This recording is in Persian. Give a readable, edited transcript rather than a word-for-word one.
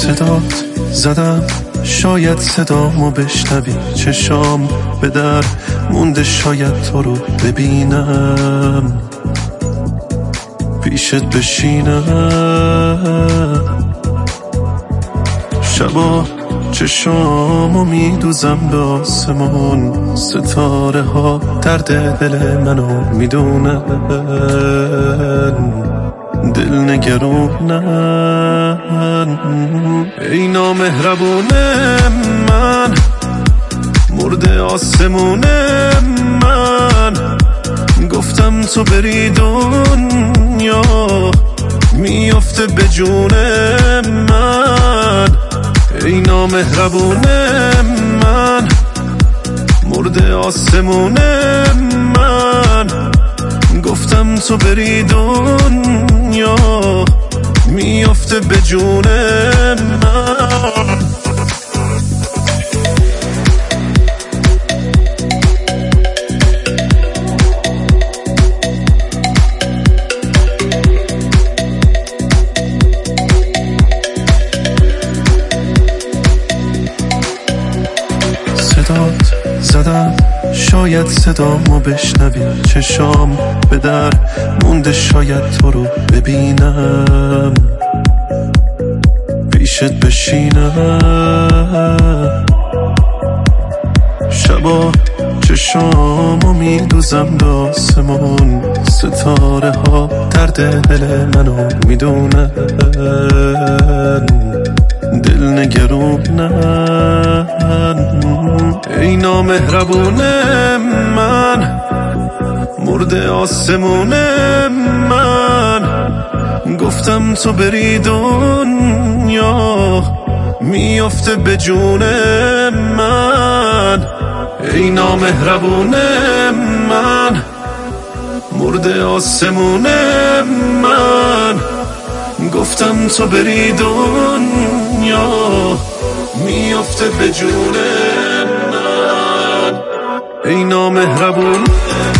صدات زدم شاید صدامو بشنوی، چشام به در مونده شاید تو رو ببینم، پیشت بشینم. شبا چشامو میدوزم به آسمون، ستاره ها درد دل منو میدونن، دل نگرونن. ای نامهربون من، مرده آسمون من، گفتم تو بری دنیا میافته به جون من. ای نامهربون من، مرده آسمون من، گفتم تو بری دنیا میافته به جون من. صدات زدم شاید صدامو بشنوی، چشام به در مونده شاید تو رو ببینم، پیشت بشینم. شبا چشامو میدوزم به آسمون، ستاره ها درد دل منو میدونن، دل نگرونن. ای نامهربون من، مرده آسمون من، گفتم تو بری دنیا میافته به جون من. ای نامهربون من، مرده آسمون من، گفتم تو بری دنیا میافته به جون من. ای نامهربون